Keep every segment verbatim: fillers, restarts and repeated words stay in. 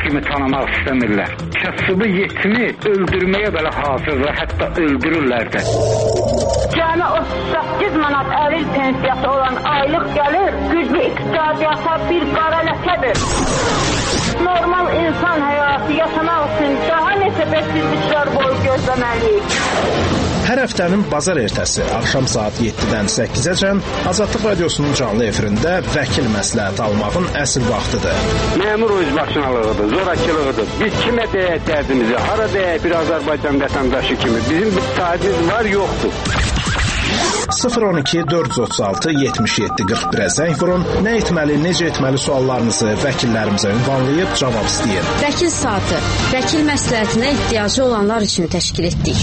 kimi tanımaq istəmirlər. Kasıbı yetimi öldürməyə belə hazırlar, hətta öldürürlər də. Cəmi otuz səkkiz manat əril pensiyası olan aylıq gəlir, güclü iqtisadiyyata bir qara ləkədir. Normal insan həyatı yaşamaq üçün daha neçə bəsizliklər boyu gözləməliyik. Hər həftənin bazar ertəsi axşam saat yeddidən səkkizəcən Azadlıq Radiosunun canlı efirində vəkil məsləhəti almağın əsl vaxtıdır. Məmur özbaşınalığıdır, zorakılığıdır. Biz kimə deyək dərdimizi, hara deyək bir Azərbaycan vətəndaşı kimi. Bizim bir sahibimiz var, yoxdur. sıfır on iki dörd yüz otuz altı yetmiş yeddi qırx birə zəng vurun, nə etməli, necə etməli suallarınızı vəkillərimizə ünvanlayıb cavab istəyin. Vəkil saatı, vəkil məsləhətinə ehtiyacı olanlar üçün təşkil etdik.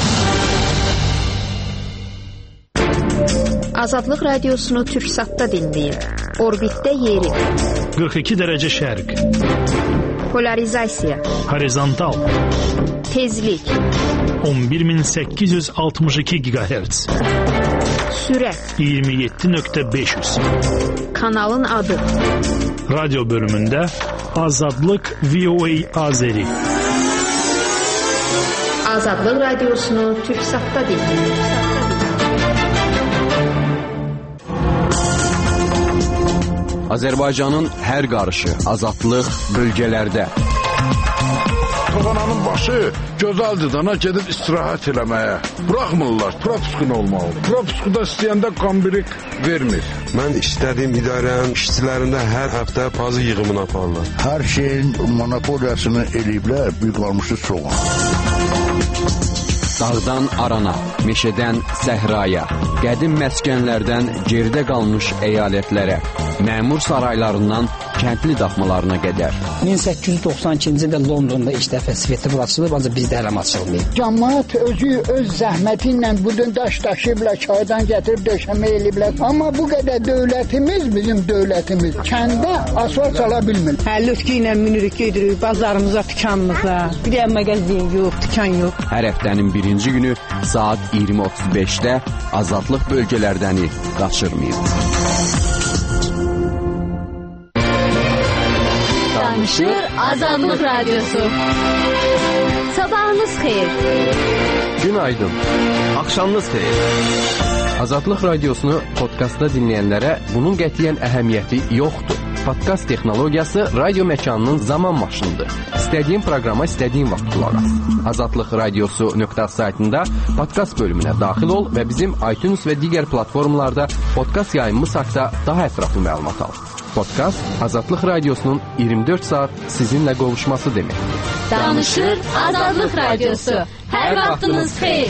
Azadlıq Radiosunu Türksatda dinləyin. Orbitdə yeri. qırx iki dərəcə şərq. Polarizasiya. Horizontal. Tezlik. on bir min səkkiz yüz altmış iki gigahertz. Sürət. iyirmi yeddi nöqtə beş yüz. Kanalın adı. Radyo bölümündə Azadlıq V O A Azeri. Azadlıq Radiosunu Türksatda dinləyin. Azərbaycanın hər qarışı, azadlıq bölgələrdə. Toğananın başı gözəldir dana gedib istirahət eləməyə. Buraxmırlar, propiskun olmalı. Propiskuda istəyəndə qambirik vermir. Mən istədiyim idarənin işçilərində hər həftə pazı yığımını aparırlar. Hər şeyin monopoliyasını eləyiblər, bir qalmışı soğan. Dağdan arana, meşədən səhraya, qədim məskənlərdən geridə qalmış əyalətlərə, məmur saraylarından kəndli daxmalarına qədər. min səkkiz yüz doxsan ikinci ildə Londonda ilk dəfə svetofor açılıb, ancaq bizdə hələ açılmayıb. Cəmaət özü öz zəhməti ilə bu gün daş daşıyıblar, çaydan gətirib döşəmə eləyiblər. Amma bu qədər dövlətimiz, bizim dövlətimiz kəndə asfalt sala bilmir. Hə, lütki ilə minirik, gedirik bazarımıza, dükanımıza. Bir də məqazin yox, dükan yox. Hər həftənin birinci günü saat iyirmi otuz beşdə Azadlıq bölgələrdəni qaçırmayın. Danışır Azadlıq Radyosu. Sabahınız xeyir. Günaydın. Axşamınız xeyir. Azadlıq Radiosunu podkastda dinləyənlərə bunun qətiyyən əhəmiyyəti yoxdur. Podkast texnologiyası radio məkanının zaman maşınıdır. İstədiyin proqrama istədiyin vaxt qulaq as. Azadlıq Radiosu nöqtə saytında podkast bölümünə daxil ol və bizim iTunes və digər platformalarda podkast yayımımız haqqında daha ətraflı məlumat al. Podkast Azadlıq Radiosunun iyirmi dörd saat sizinlə qovuşması deməkdir. Danışır Azadlıq Radiosu. Hər vaxtınız xeyir.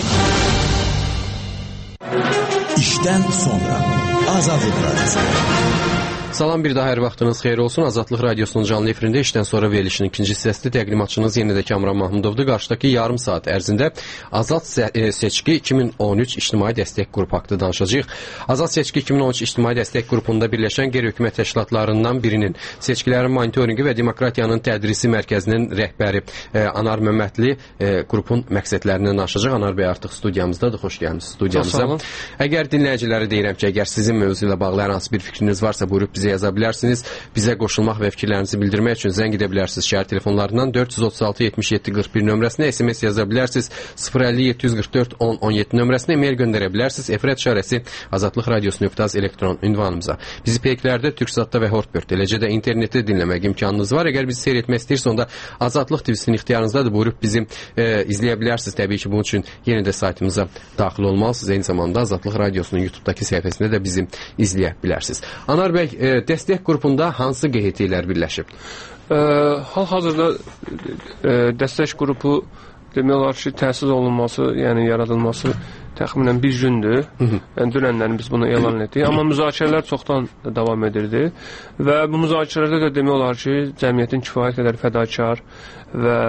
İşdən sonra Azadlıq Radiosu. Salam, bir daha hər vaxtınız xeyir olsun. Azadlıq Radiosunun canlı efirində işdən sonra verilişinin ikinci hissəsində təqdimatçınız yenə də Kamran Mahmudovdur. Qarşıdakı yarım saat ərzində Azad Seçki iki min on üç İctimai Dəstək Qrupu haqqında danışacağıq. Azad Seçki iki min on üç İctimai Dəstək Qrupunda birləşən qeyri-hökumət təşkilatlarından birinin seçkilərin monitorinqi və demokratiyanın tədrisi mərkəzinin rəhbəri e, Anar Məmmədli e, qrupun məqsədlərindən danışacaq. Anar bəy artıq studiyamızdadır. Xoş gəlmisiniz studiyamıza. Əgər dinləyicilərə deyirəm ki, əgər sizin mövzu ilə bağlı hər hansı bir fikriniz varsa, buyurub bizə yaza bilərsiniz. Bizə qoşulmaq və fikirlərinizi bildirmək üçün zəng edə bilərsiniz şəhər telefonlarından dörd yüz otuz altı yetmiş yeddi qırx bir nömrəsinə, S M S yaza bilərsiniz sıfır əlli yeddi yüz qırx dörd on on yeddi nömrəsinə, e-mail göndərə bilərsiniz. Efirət işarəsi Azadlıq Radiosu nöqtə az elektron ünvanımıza. Bizi peyklərdə, Türksatda və Hortbird, eləcə də internetdə dinləmək imkanınız var. Əgər bizi seyr etmək istəyirsə, onda Azadlıq T V-sinin ixtiyarınızdadır. Buyurub bizi e, izləyə bilərsiniz. Təbii ki, bunun üçün yenə də saytımıza daxil olmalısınız. Eyni zamanda Azadlıq Radiosunun YouTube-dakı səhifəsində də bizi izləyə bilərsiniz. Anar bəy, e, dəstək qrupunda hansı Q H T-lər birləşib? Hal-hazırda dəstək qrupu demək olar ki, təsis olunması, yəni yaradılması təxminən bir gündür. Yəni, dünənlərin biz bunu elan etdik. Amma müzakirələr çoxdan davam edirdi və bu müzakirələrdə də demək olar ki, cəmiyyətin kifayət qədər fədakar və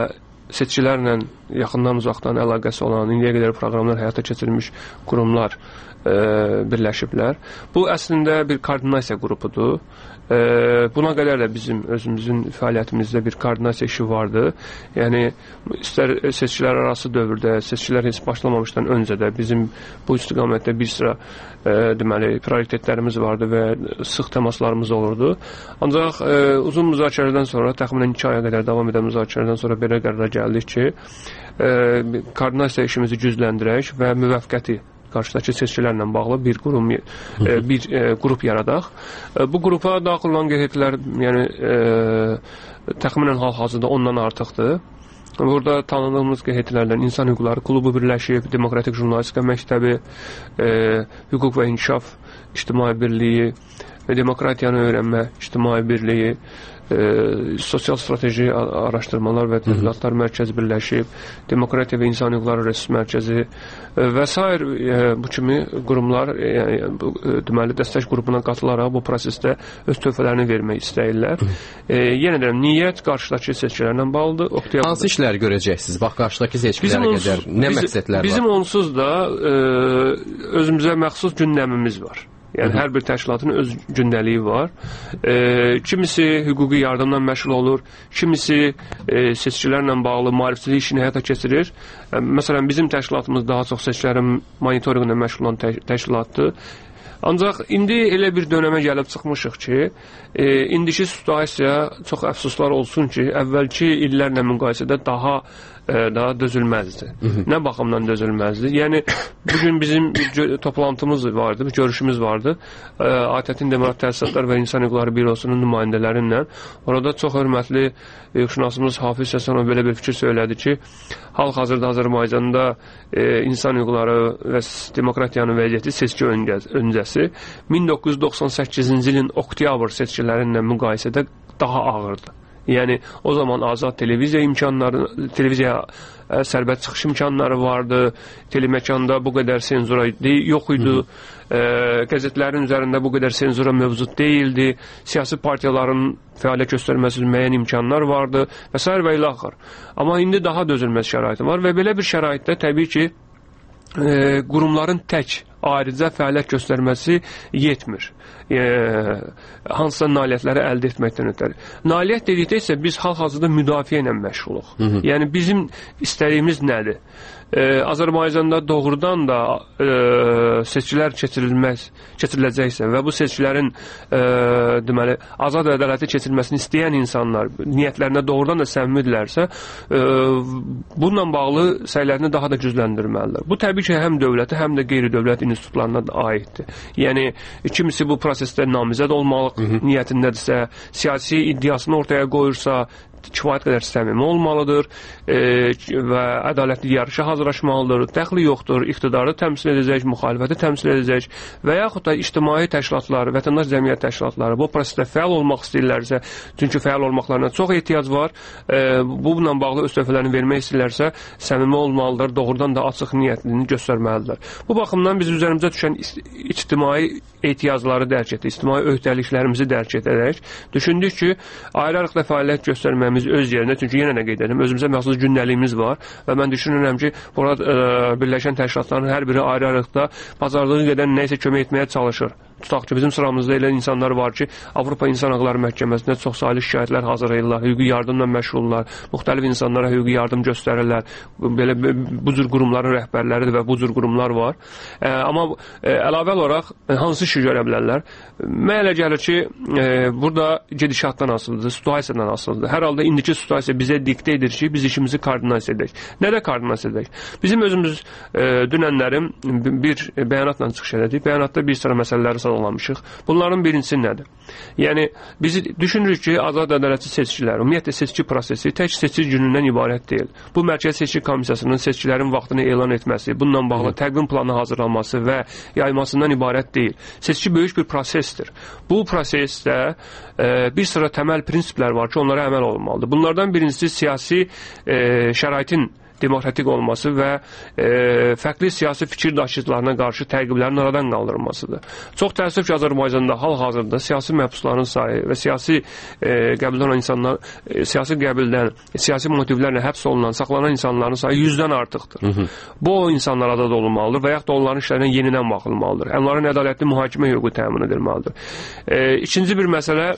seçkilərlə yaxından uzaqdan əlaqəsi olan, indiyə qədər proqramlar həyata keçirilmiş qurumlar e, birləşiblər. Bu əslində bir koordinasiya qrupudur. E, buna qədər də bizim özümüzün fəaliyyətimizdə bir koordinasiya işi vardı. Yəni, istər seçkilər arası dövrdə, seçkilər heç başlamamışdan öncə də bizim bu istiqamətdə bir sıra e, deməli, prioritetlərimiz vardı və sıx təmaslarımız olurdu. Ancaq e, uzun müzakirədən sonra, təxminən iki aya qədər davam edən müzakirədən sonra belə qərara gəldik ki, e, koordinasiya işimizi gücləndirək və müvəffəqiyyəti qarşıdakı seçkilərlə bağlı bir qurum, e, bir e, qrup yaradaq. E, bu qrupa daxil olan qeydlər, yəni e, təxminən hal-hazırda ondan artıqdır. Burada tanıdığımız qeydlərdən İnsan Hüquqları Klubu birləşib, Demokratik Jurnalistika Məktəbi, e, Hüquq və İnkişaf İctimai Birliyi, Demokratiyanı Öyrənmə İctimai Birliyi, e, Sosial Strateji Araşdırmalar və Tədqiqatlar Mərkəzi birləşib, Demokratiya və İnsan Hüquqları Resurs Mərkəzi e, və s. E, bu kimi qurumlar e, e, deməli dəstək qrupuna qatılaraq bu prosesdə öz töhfələrini vermək istəyirlər. E, yenə də niyyət qarşıdakı seçkilərlə bağlıdır. Oktyabr... Hansı işləri görəcəksiniz? Bax, qarşıdakı seçkilərə qədər nə bizim, məqsədlər var? Bizim onsuz da e, özümüzə məxsus gündəmimiz var. Yəni, hər bir təşkilatın öz gündəliyi var. E, kimisi hüquqi yardımla məşğul olur, kimisi e, seçkilərlə bağlı maarifçilik işini həyata keçirir. E, məsələn, bizim təşkilatımız daha çox seçkilərin monitorinqlə məşğul olan tə təşkilatdır. Ancaq indi elə bir dönəmə gəlib çıxmışıq ki, e, indiki situasiya çox əfsuslar olsun ki, əvvəlki illərlə müqayisədə daha daha dözülməzdir. Nə baxımdan dözülməzdir? Yəni, bugün bizim bir toplantımız vardı, bir görüşümüz vardı. A T Ə-tin Demokratik Təsisatlar və İnsan Hüquqları Bürosunun nümayəndələrinlə. Orada çox hörmətli hüquqşünasımız Hafiz Həsənov belə bir fikir söylədi ki, hal-hazırda Azərbaycanda e, insan hüquqları və demokratiyanın vəziyyəti seçki öncəsi min doqquz yüz doxsan səkkizinci ilin oktyabr seçkilərinlə müqayisədə daha ağırdır. Yəni, o zaman azad televiziya imkanları, televiziya ə, sərbəst çıxış imkanları vardı, teleməkanda bu qədər senzura yox idi, ə, qəzetlərin üzərində bu qədər senzura mövcud deyildi, siyasi partiyaların fəaliyyət göstərməsi müəyyən imkanlar vardı və s. və ilə axır. Amma indi daha dözülməz şəraiti var və belə bir şəraitdə təbii ki, ə, qurumların tək ayrıca fəaliyyət göstərməsi yetmir. E, hansısa nailiyyətləri əldə etməkdən ötəri. Nailiyyət dedikdə isə biz hal-hazırda müdafiə ilə məşğuluq. Hı -hı. Yəni bizim istədiyimiz nədir? E, Azərbaycanda doğrudan da e, seçkilər keçirilməz, keçiriləcəksə və bu seçkilərin e, deməli, azad və ədalətli keçirilməsini istəyən insanlar niyyətlərinə doğrudan da səmimidirlərsə, e, bununla bağlı səylərini daha da gücləndirməlidir. Bu təbii ki, həm dövləti, həm də qeyri-dövlət institutlarına da aiddir. Yəni, kimisi bu prosesdə namizəd olmalı niyyətindədirsə, siyasi iddiasını ortaya qoyursa, kifayət qədər səmimi olmalıdır e, və ədalətli yarışa hazırlaşmalıdır, dəxli yoxdur, iqtidarı təmsil edəcək, müxalifəti təmsil edəcək və yaxud da ictimai təşkilatları, vətəndaş cəmiyyət təşkilatları bu prosesdə fəal olmaq istəyirlərsə, çünki fəal olmaqlarına çox ehtiyac var, e, bununla bağlı öz töhfələrini vermək istəyirlərsə, səmimi olmalıdır, doğrudan da açıq niyyətliliğini göstərməlidir. Bu baxımdan biz üzərimizə düşən ictimai ehtiyacları dərk etdik, ictimai öhdəliklərimizi dərk edərək düşündük ki, ayrı-ayrıqda fəaliyyət göstərməyimiz öz yerində, çünki yenə nə qeyd edim, özümüzə məxsus gündəliyimiz var və mən düşünürəm ki, burada e, birləşən təşkilatların hər biri ayrı-ayrıqda bacardığı qədər nəysə kömək etməyə çalışır. Tutaq ki, bizim sıramızda elə insanlar var ki, Avropa İnsan Hüquqları Məhkəməsində çox saylı şikayətlər hazırlayırlar, hüquqi yardımla məşğullar, müxtəlif insanlara hüquqi yardım göstərirlər. Belə bu cür qurumların rəhbərləridir və bu cür qurumlar var. E, amma e, əlavə olaraq e, hansı işi görə bilərlər? Mənə elə gəlir ki, e, burada gedişatdan asılıdır, situasiyadan asılıdır. Hər halda indiki situasiya bizə diktə edir ki, biz işimizi koordinasiya edək. Nədə koordinasiya edək? Bizim özümüz e, dünənlərim bir bəyanatla çıxış elədik. Bəyanatda bir sıra məsələləri sağlamışıq. Bunların birincisi nədir? Yəni, biz düşünürük ki, azad ədalətli seçkilər, ümumiyyətlə seçki prosesi tək seçki günündən ibarət deyil. Bu Mərkəzi Seçki Komissiyasının seçkilərin vaxtını elan etməsi, bununla bağlı təqvim planı hazırlanması və yaymasından ibarət deyil. Seçki böyük bir prosesdir. Bu prosesdə e, bir sıra təməl prinsiplər var ki, onlara əməl olunmalıdır. Bunlardan birincisi siyasi e, şəraitin demokratik olması və e, fərqli siyasi fikir daşıyıcılarına qarşı təqiblərin aradan qaldırılmasıdır. Çox təəssüf ki, Azərbaycanda hal-hazırda siyasi məhbusların sayı və siyasi e, qəbildən olan insanlar, e, siyasi qəbildən, siyasi motivlərlə həbs olunan, saxlanan insanların sayı yüzdən artıqdır. Hı -hı. Bu o insanlar azad olunmalıdır və yaxud da onların işlərinə yenidən baxılmalıdır. Onların ədalətli mühakimə hüququ təmin edilməlidir. E, ikinci bir məsələ,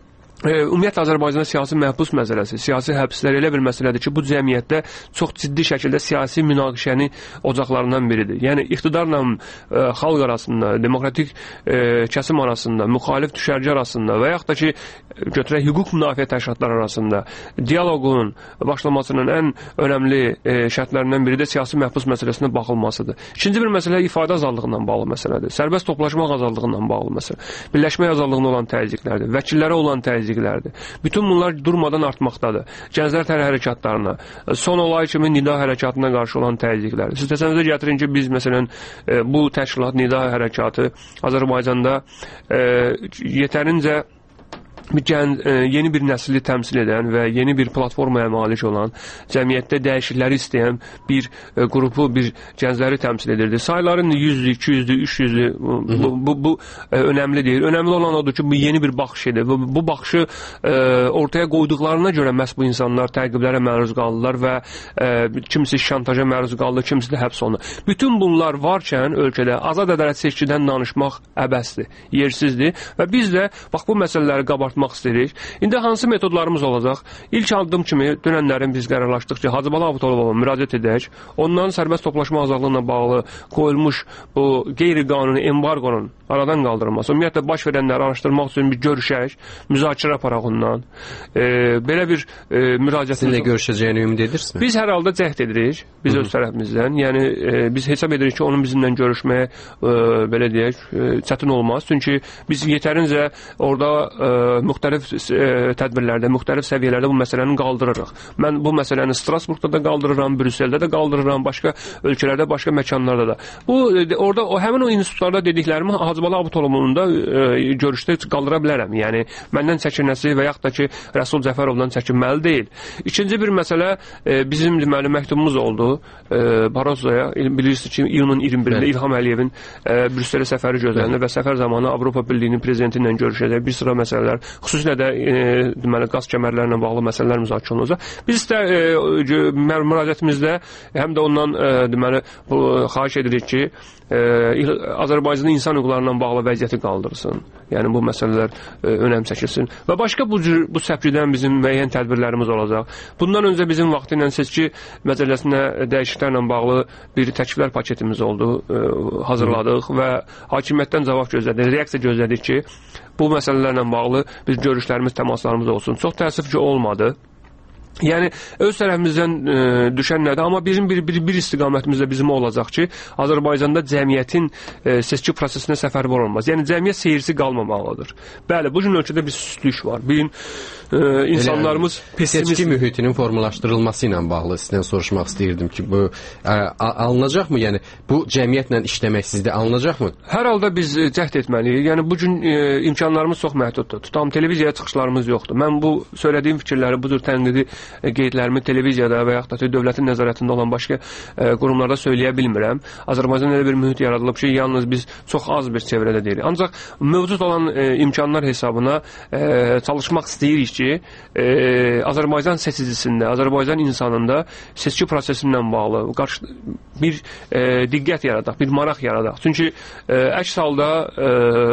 E, ümumiyyətlə Azərbaycanda siyasi məhbus məsələsi, siyasi həbslər elə bir məsələdir ki, bu cəmiyyətdə çox ciddi şəkildə siyasi münaqişəni ocaqlarından biridir. Yəni, iqtidarla e, xalq arasında, demokratik e, kəsim arasında, müxalif düşərgə arasında və yaxud da ki, götürək hüquq müdafiə təşkilatları arasında dialoqun başlamasının ən önəmli e, şərtlərindən biri də siyasi məhbus məsələsinə baxılmasıdır. İkinci bir məsələ ifadə azadlığından bağlı məsələdir. Sərbəst toplaşmaq azadlığından bağlı məsələ. Birləşmək azadlığına olan təzyiqlərdir. Vəkillərə olan təzyiqlərdir. Bütün bunlar durmadan artmaqdadır. Gənclər tərəf hərəkatlarına, son olay kimi nida hərəkatına qarşı olan təzyiqlər. Siz təsəvvürə gətirin ki, biz məsələn bu təşkilat nida hərəkatı Azərbaycanda e, yetərincə bir gən, e, yeni bir nəsli təmsil edən və yeni bir platformaya malik olan, cəmiyyətdə dəyişiklikləri istəyən bir e, qrupu, bir gəncləri təmsil edirdi. Sayların yüzdür, iki yüzdür, üç yüzdür, bu, bu, bu, bu e, önəmli deyil. Önəmli olan odur ki, bu yeni bir baxış edir. Bu, bu baxışı e, ortaya qoyduqlarına görə məhz bu insanlar təqiblərə məruz qaldılar və e, kimisi şantaja məruz qaldı, kimisi də həbs olundu. Bütün bunlar varkən ölkədə azad ədalət seçkidən danışmaq əbəsdir, yersizdir və biz də bax bu məsələləri qabartmaq istəyirik. İndi hansı metodlarımız olacaq? İlk addım kimi dönənlərin biz qərarlaşdıq ki, Hacı Bala Abutolova müraciət edək. Ondan sərbəst toplaşma azadlığına bağlı qoyulmuş bu qeyri-qanuni embargonun aradan qaldırılması, ümumiyyətlə baş verənləri araşdırmaq üçün bir görüşək, müzakirə aparaq ondan. E, belə bir e, müraciətimiz... Sizinlə görüşəcəyini ümid edirsiniz? Biz hər halda cəhd edirik, biz Hı -hı. öz tərəfimizdən. Yəni, e, biz hesab edirik ki, onun bizimlə görüşməyə, e, belə deyək, e, çətin olmaz. Çünki biz yetərincə orada e, müxtəlif e, tədbirlərdə, müxtəlif səviyyələrdə bu məsələni qaldırırıq. Mən bu məsələni Strasburgda da qaldırıram, Brüsseldə də qaldırıram, başqa ölkələrdə, başqa məkanlarda da. Bu, e, orada, o, həmin o institutlarda dediklərimi Hacı Bala Abutolovun da e, görüşdə qaldıra bilərəm. Yəni, məndən çəkinəsi və yaxud da ki, Rəsul Cəfərovdan çəkinməli deyil. İkinci bir məsələ, e, bizim deməli məktubumuz oldu e, Barrosoya. Bilirsiniz ki, iyunun iyirmi birində İlham Əliyevin e, Brüsselə səfəri gözlənilir və səfər zamanı Avropa Birliyinin prezidenti ilə görüşəcək bir sıra məsələlər, xüsusilə də e, deməli, qaz kəmərlərlə bağlı məsələlər müzakirə olunacaq. Biz də e, müraciətimizdə həm də ondan e, deməli, bu, xahiş edirik ki, e, Azərbaycanda insan hüquqlarına bağlı vəziyyəti qaldırsın. Yəni, bu məsələlər e, önəm çəkilsin. Və başqa bu, cür, bu səpkidən bizim müəyyən tədbirlərimiz olacaq. Bundan öncə bizim vaxtı ilə seçki məcəlləsinə dəyişikliklərlə bağlı bir təkliflər paketimiz oldu, e, hazırladıq və hakimiyyətdən cavab gözlədik, reaksiya gözlədik ki, bu məsələlərlə bağlı biz görüşlərimiz, təmaslarımız olsun. Çox təəssüf ki, olmadı. Yəni, öz tərəfimizdən e, düşən nədir? Amma bizim bir, bir, bir istiqamətimizdə bizim olacaq ki, Azərbaycanda cəmiyyətin e, seçki prosesinə səfərbər olmaz. Yəni, cəmiyyət seyirci qalmamalıdır. Bəli, bu gün ölkədə bir süstlük var. Bir gün e, insanlarımız pessimist... Seçki mühitinin formalaşdırılması ilə bağlı sizdən soruşmaq istəyirdim ki, bu e, alınacaqmı? Yəni, bu cəmiyyətlə işləmək sizdə alınacaqmı? Hər halda biz cəhd etməliyik. Yəni, bu gün e, imkanlarımız çox məhduddur. Tutam, televiziyaya çıxışlarımız yoxdur. Mən bu söylədiyim fikirləri, budur tənqidi qeydlərimi televiziyada və yaxud da dövlətin nəzarətində olan başqa e, qurumlarda söyləyə bilmirəm. Azərbaycanda elə bir mühit yaradılıb ki, yalnız biz çox az bir çevrədə deyirik. Ancaq mövcud olan e, imkanlar hesabına e, çalışmaq istəyirik ki, e, Azərbaycan seçicisində, Azərbaycan insanında seçki prosesindən bağlı qarşı, bir e, diqqət yaradaq, bir maraq yaradaq. Çünki e, əks halda e,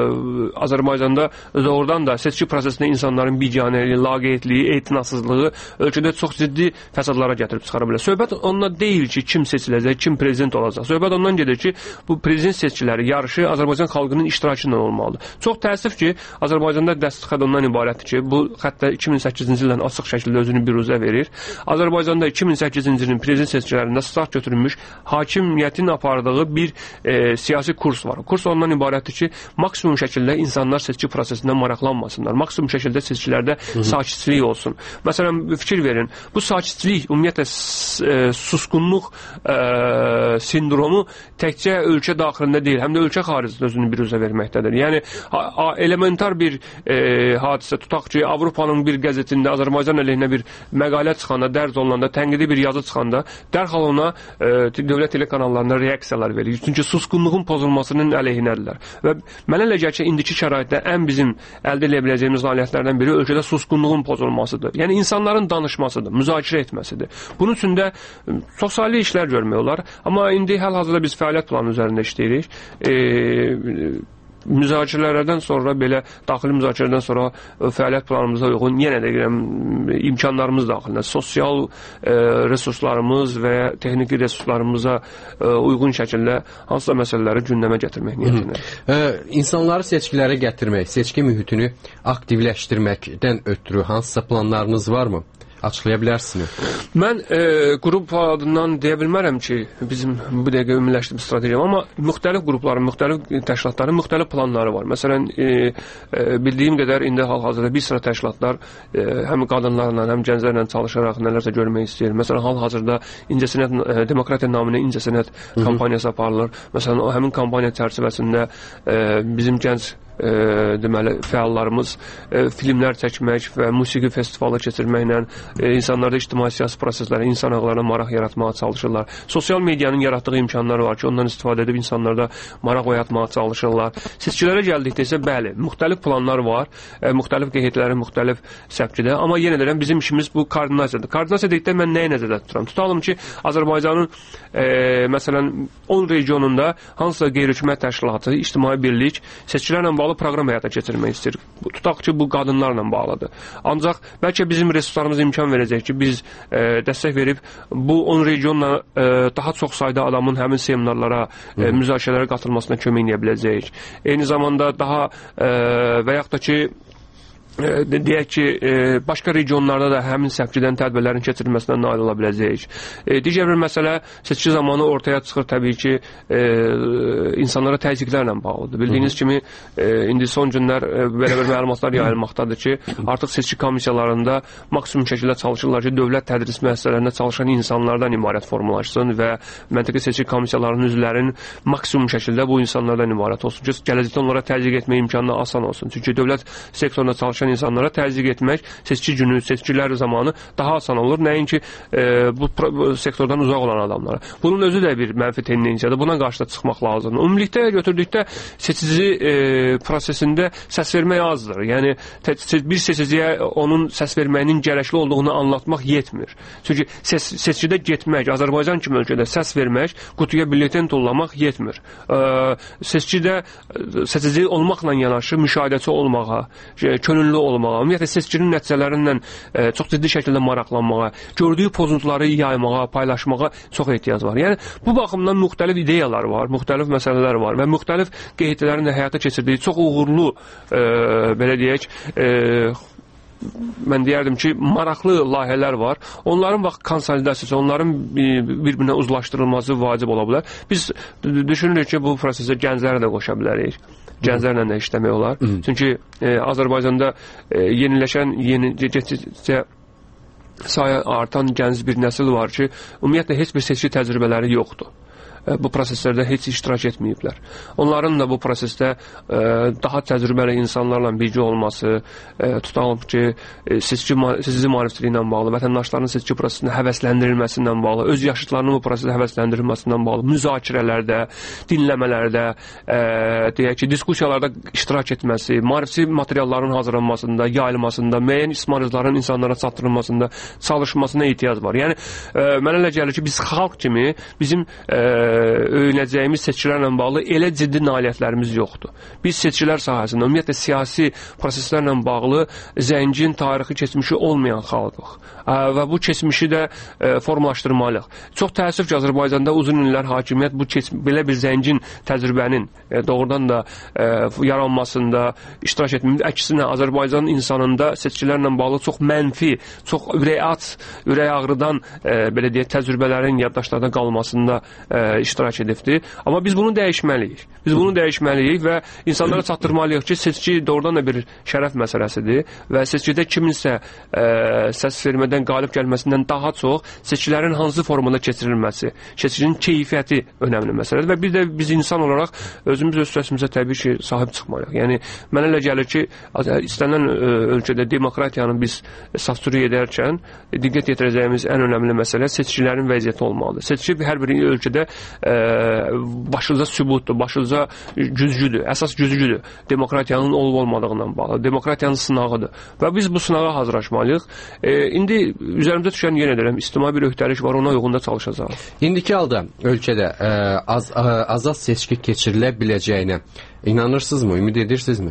Azərbaycanda doğrudan da seçki prosesində insanların biganəliyi, laqeydliyi, etinasızlığı ölkədə çox ciddi fəsadlara gətirib çıxara bilər. Söhbət ondan deyil ki, kim seçiləcək, kim prezident olacaq. Söhbət ondan gedir ki, bu prezident seçkiləri, yarışı Azərbaycan xalqının iştirakı ilə olmalıdır. Çox təəssüf ki, Azərbaycanda dəstək xətt ondan ibarətdir ki, bu xəttə iki min səkkizinci ildən açıq şəkildə özünü biruzə verir. Azərbaycanda iki min səkkizinci ilin prezident seçkilərində start götürülmüş hakimiyyətin apardığı bir e, siyasi kurs var. Kurs ondan ibarətdir ki, maksimum şəkildə insanlar seçki prosesindən maraqlanmasınlar. Maksimum şəkildə seçkilərdə sakitçilik olsun. Məsələn, fikir verin. Bu sakitlik, ümumiyyətlə e, susqunluq e, sindromu təkcə ölkə daxilində deyil, həm də ölkə xaricində özünü biruzə verməkdədir. Yəni a, elementar bir e, hadisə, tutaq ki, Avropanın bir qəzetində Azərbaycan əleyhinə bir məqalə çıxanda, dərc olunanda, tənqidi bir yazı çıxanda dərhal ona e, dövlət telekanallarına reaksiyalar verir. Çünki susqunluğun pozulmasının əleyhinədirlər. Və mənə elə gəlir ki, indiki şəraitdə ən bizim əldə edə biləcəyimiz nailiyyətlərdən biri ölkədə susqunluğun pozulmasıdır. Yəni insanların danışmasıdır, müzakirə etməsidir. Bunun üçün də çox saylı işlər görmək olar. Amma indi hal-hazırda biz fəaliyyət planı üzərində işləyirik. E, müzakirələrdən sonra, belə daxili müzakirələrdən sonra fəaliyyət planımıza uyğun yenə də deyirəm, imkanlarımız daxilində sosial e, resurslarımız və ya texniki resurslarımıza e, uyğun şəkildə hansısa məsələləri gündəmə gətirmək niyyətində. İnsanları seçkilərə gətirmək, seçki mühitini aktivləşdirməkdən ötürü hansısa planlarınız varmı? Açıqlaya bilərsiniz. Mən e, qrup adından deyə bilmərəm ki, bizim bu dəqiqə ümumiləşdirmə stratejiyam, amma müxtəlif qrupların, müxtəlif təşkilatların müxtəlif planları var. Məsələn, e, e, bildiyim qədər indi hal-hazırda bir sıra təşkilatlar e, həm qadınlarla, həm gənclərlə çalışaraq nələrsə görmək istəyir. Məsələn, hal-hazırda İncəsənət, e, Demokratiya naminə İncəsənət kampaniyası aparılır. Məsələn, o həmin kampaniya çərçivəsində e, bizim gənc E, deməli, fəallarımız e, filmlər çəkmək və musiqi festivalı keçirməklə e, insanlarda ictimai siyasi proseslərə, insan haqlarına maraq yaratmağa çalışırlar. Sosial medianın yaratdığı imkanlar var ki, ondan istifadə edib insanlarda maraq oyatmağa çalışırlar. Seçkilərə gəldikdə isə bəli, müxtəlif planlar var, e, müxtəlif qeydlərin müxtəlif səpkidə, amma yenə deyirəm, bizim işimiz bu koordinasiyadır. Koordinasiya dedikdə mən nəyi nəzərdə tuturam? Tutalım ki, Azərbaycanın e, məsələn on regionunda hansısa qeyri-hökumət təşkilatı, ictimai birlik seçkilərlə bağlı proqram həyata keçirmək istəyir. Tutaq ki, bu qadınlarla bağlıdır. Ancaq bəlkə bizim resurslarımız imkan verəcək ki, biz e, dəstək verib bu on regionla e, daha çox sayda adamın həmin seminarlara, e, müzakirələrə qatılmasına kömək edə biləcəyik. Eyni zamanda daha e, və yaxud da ki, deyək ki, başqa regionlarda da həmin səpkidən tədbirlərin keçirilməsinə nail ola biləcəyik. Digər bir məsələ seçki zamanı ortaya çıxır təbii ki, insanlara təzyiqlərlə bağlıdır. Bildiyiniz kimi, indi son günlər belə bir məlumatlar yayılmaqdadır ki, artıq seçki komissiyalarında maksimum şəkildə çalışırlar ki, dövlət tədris müəssisələrində çalışan insanlardan ibarət formalaşsın və məntəqə seçki komissiyalarının üzvlərinin maksimum şəkildə bu insanlardan ibarət olsun ki, gələcəkdə onlara təzyiq etmək imkanı asan olsun. Çünki dövlət sektorunda çalışan insanlara təzyiq etmək seçki günü, seçkilər zamanı daha asan olur. Nəinki e, bu, bu sektordan uzaq olan adamlara. Bunun özü də bir mənfi tendensiyadır. Buna qarşı da çıxmaq lazımdır. Ümumilikdə götürdükdə seçici e, prosesində səs vermək azdır. Yəni bir seçiciyə onun səs verməyinin gərəkli olduğunu anlatmaq yetmir. Çünki ses, seçkidə getmək, Azərbaycan kimi ölkədə səs vermək, qutuya billeten tollamaq yetmir. E, seçkidə seçici olmaqla yanaşı müşahidəçi olmağa, könüllü olmağa, ümumiyyətlə seçkinin nəticələrindən e, çox ciddi şəkildə maraqlanmağa, gördüyü pozuntuları yaymağa, paylaşmağa çox ehtiyac var. Yəni bu baxımdan müxtəlif ideyalar var, müxtəlif məsələlər var və müxtəlif qeydlərin də həyata keçirdiyi çox uğurlu, e, belə deyək, e, mən deyərdim ki, maraqlı layihələr var. Onların vaxt konsolidasiyası, onların bir-birinə uzlaşdırılması vacib ola bilər. Biz düşünürük ki, bu prosesə gəncləri də qoşa bilərik. Gənclərlə də işləmək olar. Hı. Çünki e, Azərbaycanda e, yeniləşən, yeni, getdikcə sayı artan gənc bir nəsil var ki, ümumiyyətlə heç bir seçki təcrübələri yoxdur. Bu proseslərdə heç iştirak etməyiblər. Onların da bu prosesdə e, daha təcrübəli insanlarla birgə olması, e, tutalım ki, e, seçki, seçici maarifçiliyi ilə bağlı, vətəndaşların seçki prosesində həvəsləndirilməsindən bağlı, öz yaşıtlarının bu prosesdə həvəsləndirilməsindən bağlı, müzakirələrdə, dinləmələrdə, e, deyək ki, diskusiyalarda iştirak etməsi, maarifçi materialların hazırlanmasında, yayılmasında, müəyyən ismarızların insanlara çatdırılmasında çalışmasına ehtiyac var. Yəni, e, mənə elə gəlir ki, biz xalq kimi bizim e, öyünəcəyimiz seçkilərlə bağlı elə ciddi nailiyyətlərimiz yoxdur. Biz seçkilər sahəsində, ümumiyyətlə siyasi proseslərlə bağlı zəngin tarixi keçmişi olmayan xalqıq və bu keçmişi də formalaşdırmalıyıq. Çox təəssüf ki, Azərbaycanda uzun illər hakimiyyət bu belə bir zəngin təcrübənin doğrudan da yaranmasında iştirak etməyib. Əksinə, Azərbaycan insanında seçkilərlə bağlı çox mənfi, çox ürək aç, ürək ağrıdan belə deyək, təcrübələrin yaddaşlarda qalmasında iştirak edibdir. Amma biz bunu dəyişməliyik. Biz bunu dəyişməliyik və insanlara çatdırmalıyıq ki, seçki doğrudan da bir şərəf məsələsidir və seçkidə kiminsə ə, səs vermədən qalib gəlməsindən daha çox seçkilərin hansı formada keçirilməsi, seçkinin keyfiyyəti önəmli məsələdir və bir də biz insan olaraq özümüz öz səsimizə təbii ki, sahib çıxmalıyıq. Yəni, mənə elə gəlir ki, istənilən ölkədə demokratiyanı biz safturi edərkən diqqət yetirəcəyimiz ən önəmli məsələ seçkilərin vəziyyəti olmalıdır. Seçki hər bir ölkədə ə, başlıca sübutdur, başlıca güzgüdür, əsas güzgüdür. Demokratiyanın olub-olmadığından bağlı, demokratiyanın sınağıdır və biz bu sınağa hazırlaşmalıyıq. E, indi üzərimizdə düşən yenə deyirəm, ictimai bir öhdəlik var, ona uyğun da çalışacağıq. İndiki halda ölkədə ə, az, ə, azad seçki keçirilə biləcəyinə inanırsınızmı, ümid edirsinizmi?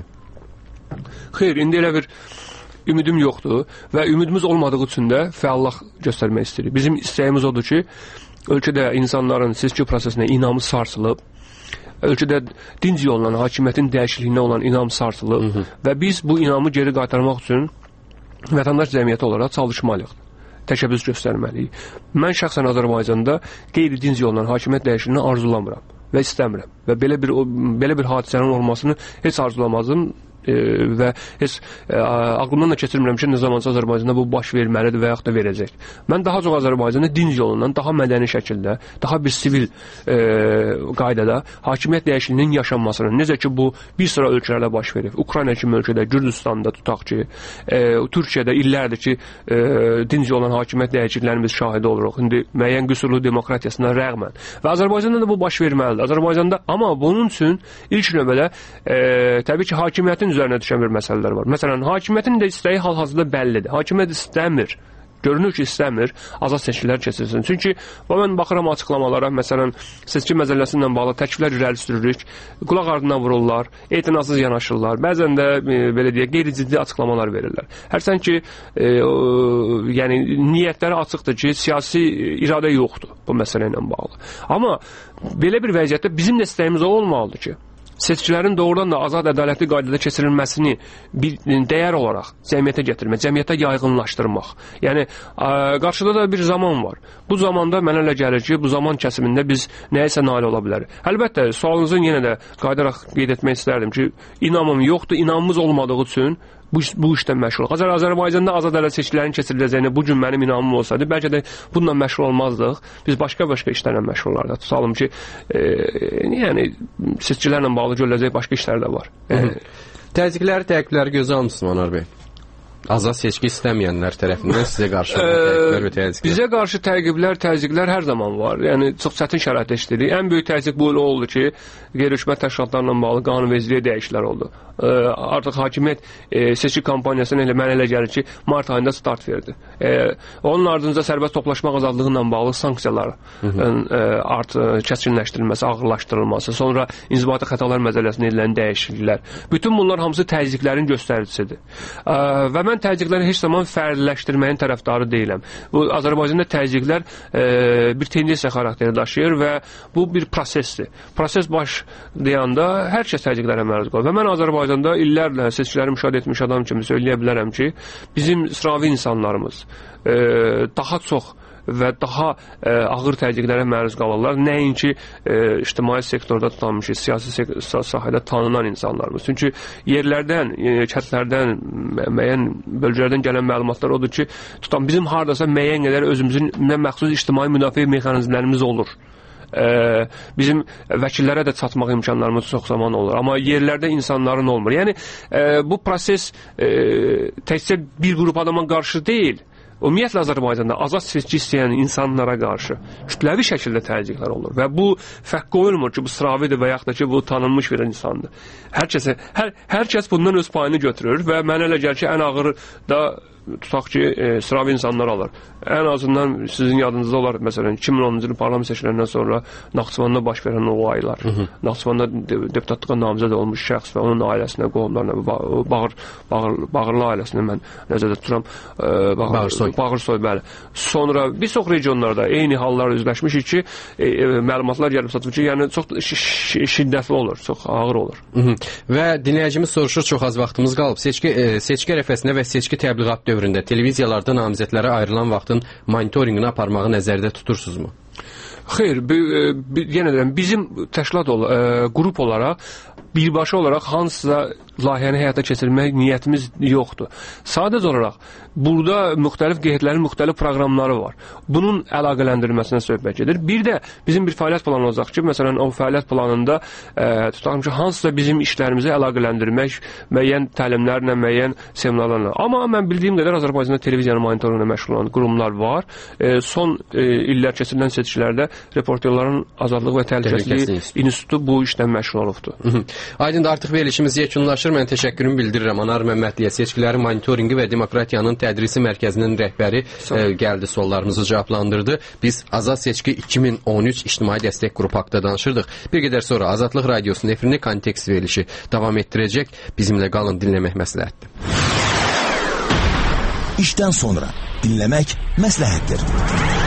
Xeyr, indi elə bir ümidim yoxdur və ümidimiz olmadığı üçün də fəallıq göstərmək istəyirik. Bizim istəyimiz odur ki, ölkədə insanların seçki prosesinə inamı sarsılıb, ölkədə dinc yolla hakimiyyətin dəyişikliyinə olan inam sarsılıb hı -hı. və biz bu inamı geri qaytarmaq üçün vətəndaş cəmiyyəti olaraq çalışmalıyıq. Təşəbbüs göstərməliyik. Mən şəxsən Azərbaycanda qeyri-dinc yolla hakimiyyət dəyişikliyini arzulamıram və istəmirəm və belə bir, belə bir hadisənin olmasını heç arzulamazdım. E, və heç e, ağlımdan da keçirmirəm ki, nə zamansa Azərbaycanda bu baş verməlidir və yaxud da verəcək. Mən daha çox Azərbaycanda dinc yolundan, daha mədəni şəkildə, daha bir sivil e, qaydada hakimiyyət dəyişikliyinin yaşanmasını, necə ki bu bir sıra ölkələrdə baş verir. Ukrayna kimi ölkədə, Gürcüstanda tutaq ki, e, Türkiyədə illərdir ki, e, dinc yoldan hakimiyyət dəyişikliklərinin biz şahidi oluruq. İndi müəyyən qüsurlu demokratiyasına rəğmən. Və Azərbaycanda da bu baş verməlidir. Azərbaycanda, amma bunun üçün ilk növbədə e, təbii ki, hakimiyyətin üzərinə düşən bir məsələlər var. Məsələn, hakimiyyətin də istəyi hal-hazırda bəllidir. Hakimiyyət istəmir, görünür ki, istəmir azad seçkilər keçirilsin. Çünki mən baxıram açıqlamalara, məsələn, seçki məsələsi ilə bağlı təkliflər irəli sürürük, qulaq ardına vururlar, etinasız yanaşırlar, bəzən də e, belə deyək, qeyri-ciddi açıqlamalar verirlər. Hərsən ki, e, o, yəni niyyətləri açıqdır ki, siyasi iradə yoxdur bu məsələ ilə bağlı. Amma belə bir vəziyyətdə bizim də istəyimiz o olmalıdır ki, seçkilərin doğrudan da azad ədalətli qaydada keçirilməsini bir dəyər olaraq cəmiyyətə gətirmək, cəmiyyətə yayğınlaşdırmaq. Yəni, ə, qarşıda da bir zaman var. Bu zamanda mənə elə gəlir ki, bu zaman kəsimində biz nəyisə nail ola bilərik. Əlbəttə, sualınızı yenə də qaydaraq qeyd etmək istərdim ki, inamım yoxdur, inamımız olmadığı üçün bu, bu işdən məşğul. Azər Azərbaycanda azad ədalət seçkilərin keçiriləcəyini bu gün mənim inamım olsaydı, bəlkə də bununla məşğul olmazdıq. Biz başqa-başqa işlərlə məşğullardıq. Tutalım ki, e, yəni seçkilərlə bağlı görüləcək başqa işlər də var. Yəni, təzyiqləri, təqibləri gözə almışsınız Anar bəy? Azad seçki istəməyənlər tərəfindən sizə qarşı təqiblər və təzyiqlər. Bizə qarşı təqiblər, təzyiqlər hər zaman var. Yəni çox çətin şəraitdə işləyirik. Ən böyük təzyiq bu oldu ki, qeyri-hökumət təşkilatlarla bağlı qanunvericiliyə dəyişikliklər oldu. E, artıq hakimiyyət e, seçki kampaniyasına elə mənə elə gəlir ki, mart ayında start verdi. E, onun ardınca sərbəst toplaşmaq azadlığı ilə bağlı sanksiyalar e, art kəskinləşdirilməsi, ağırlaşdırılması, sonra inzibati xətalar məcəlləsində edilən dəyişikliklər. Bütün bunlar hamısı təzyiqlərin göstəricisidir. E, və mən təzyiqləri heç zaman fərdiləşdirməyin tərəfdarı deyiləm. Bu Azərbaycanda təzyiqlər e, bir tendensiya xarakteri daşıyır və bu bir prosesdir. Proses başlayanda hər kəs təzyiqlərə məruz qalır. Və mən Azərbaycanda illərlə seçkiləri müşahidə etmiş adam kimi söyləyə bilərəm ki, bizim sıravi insanlarımız e, daha çox və daha e, ağır təzyiqlərə məruz qalırlar. Nəinki e, ictimai sektorda tanınmış, siyasi sahədə tanınan insanlarımız. Çünki yerlərdən, e, kətlərdən, müəyyən bölgələrdən gələn məlumatlar odur ki, tutan bizim hardasa müəyyən qədər özümüzün məxsus ictimai müdafiə mexanizmlərimiz olur. Ee, bizim vəkillərə də çatmaq imkanlarımız çox zaman olur. Amma yerlərdə insanların olmur. Yəni e, bu proses e, təkcə bir qrup adama qarşı deyil, ümumiyyətlə Azərbaycanda azad seçki istəyən insanlara qarşı kütləvi şəkildə təzyiqlər olur. Və bu fərq qoyulmur ki, bu sıravidir və yaxud da ki, bu tanınmış bir insandır. Hər kəsə, hər, hər kəs bundan öz payını götürür və mənə elə gəlir ki, ən ağır da tutaq ki, e, sıravi insanlar alır. Ən azından sizin yadınızda olar, məsələn, iki min onuncu ilin parlament seçkilərindən sonra Naxçıvanda baş verən o aylar. Hı -hı. Naxçıvanda deputatlığa namizəd olmuş şəxs və onun ailəsinə, qohumlarına, Bağır, Bağır, Bağırlı ailəsinə mən nəzərdə tuturam. E, Bağır, Bağırsoy. Bağırsoy, bəli. Sonra bir çox regionlarda eyni hallar üzləşmişik ki, e, e, məlumatlar gəlib satılır ki, yəni çox şiddətli olur, çox ağır olur. Hı -hı. Və dinləyicimiz soruşur, çox az vaxtımız qalıb. Seçki, e, seçki ərəfəsində və seçki təbliğat dövründə televiziyalarda namizədlərə ayrılan vaxtın monitorinqini aparmağı nəzərdə tutursunuzmu? Xeyr, yenə deyirəm, bizim təşkilat ol, ə, qrup olaraq birbaşa olaraq hansısa layihəni həyata keçirmək niyyətimiz yoxdur. Sadəcə olaraq burada müxtəlif qeydlərin müxtəlif proqramları var. Bunun əlaqələndirilməsinə söhbət gedir. Bir də bizim bir fəaliyyət planı olacaq ki, məsələn, o fəaliyyət planında ə, tutaq ki, hansısa bizim işlərimizi əlaqələndirmək müəyyən təlimlərlə, müəyyən seminarlarla. Amma mən bildiyim qədər Azərbaycanda televiziyanın monitorinqlə məşğul olan qurumlar var. E, son e, illər keçirilən seçkilərdə Reporterlərin Azadlıq və Təhlükəsizlik İnstitutu bu işlə məşğul olubdur. Aydındır, artıq verilişimiz yekunlaşır. Mən təşəkkürümü bildirirəm Anar Məmmədliyə, seçkilərin monitorinqi və demokratiyanın tədrisi mərkəzinin rəhbəri e, gəldi, suallarımızı cavablandırdı. Biz Azad Seçki iki min on üç İctimai Dəstək Qrupu haqqında danışırdıq. Bir qədər sonra Azadlıq Radiosunun efirində kontekst verilişi davam etdirəcək. Bizimlə qalın, dinləmək məsləhətdir. İşdən sonra dinləmək məsləhətdir.